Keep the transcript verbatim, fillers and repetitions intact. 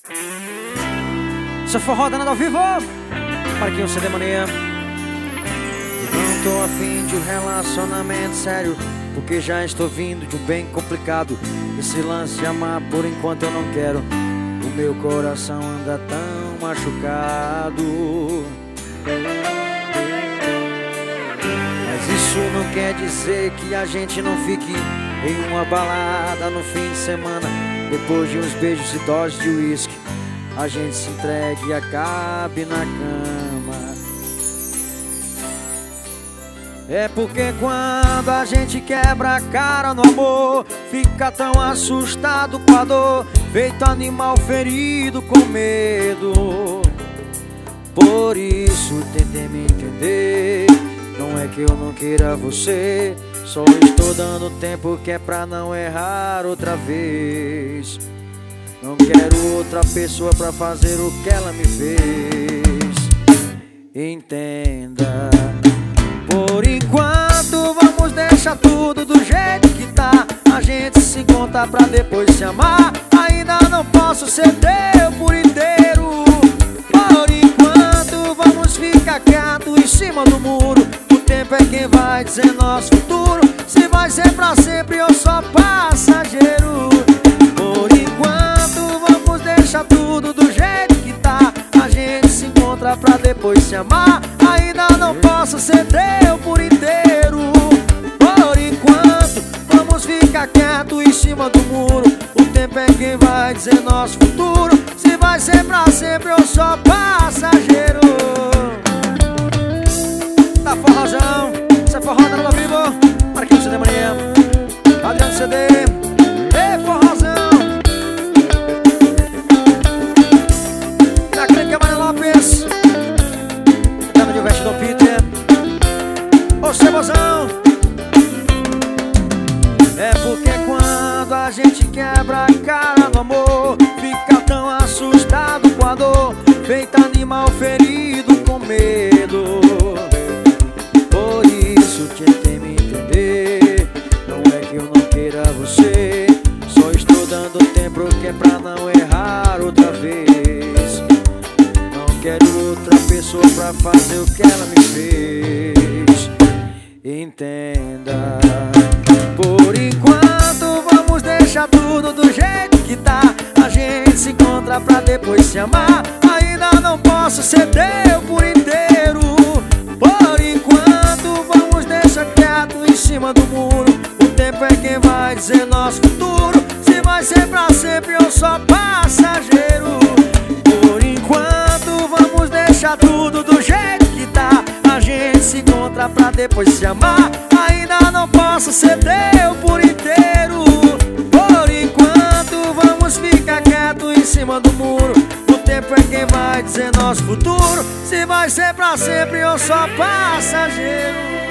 Seu forró danado ao vivo. Para que o C D Mania. Não tô afim de um relacionamento sério, porque já estou vindo de um bem complicado. Esse lance de amar por enquanto eu não quero. O meu coração anda tão machucado. Mas isso não quer dizer que a gente não fique em uma balada no fim de semana. Depois de uns beijos e doses de uísque, a gente se entregue e acabe na cama. É porque quando a gente quebra a cara no amor, fica tão assustado com a dor, feito animal ferido com medo. Por isso tentei me entender. Não é que eu não queira você, só estou dando tempo que é pra não errar outra vez. Não quero outra pessoa pra fazer o que ela me fez. Entenda. Por enquanto vamos deixar tudo do jeito que tá. A gente se encontra pra depois se amar. Ainda não posso ser teu por inteiro. Por enquanto vamos ficar quieto em cima do muro. O tempo é quem vai dizer nosso futuro, se vai ser pra sempre ou só passageiro. Por enquanto vamos deixar tudo do jeito que tá. A gente se encontra pra depois se amar. Ainda não posso ser teu por inteiro. Por enquanto vamos ficar quieto em cima do muro. O tempo é quem vai dizer nosso futuro, se vai ser pra sempre ou só passageiro. Tá forrozão, cê forró danado ao vivo. Para que o C D Mania, Adriano C D. Ei, forrozão. Da Clínica Maria Lopes, Dama de Veste do Peter. Ô cebozão. É porque quando a gente quebra a cara no amor, fica tão assustado com a dor, feito animal ferido com medo. Por isso tentei me entender. Não é que eu não queira você, só estou dando tempo que é pra não errar outra vez. Não quero outra pessoa pra fazer o que ela me fez. Entenda. Por enquanto vamos deixar tudo do jeito que tá. A gente se encontra pra depois se amar. Ainda não posso ser teu por inteiro. Por enquanto vamos deixar quieto em cima do muro. O tempo é quem vai dizer nosso futuro, se vai ser pra sempre ou só passageiro. Por enquanto vamos deixar tudo do jeito que tá. A gente se encontra pra depois se amar. Ainda não posso ser teu por inteiro. Por enquanto vamos ficar quieto em cima do muro. O tempo é quem vai dizer nosso futuro, se vai ser pra sempre ou só passageiro.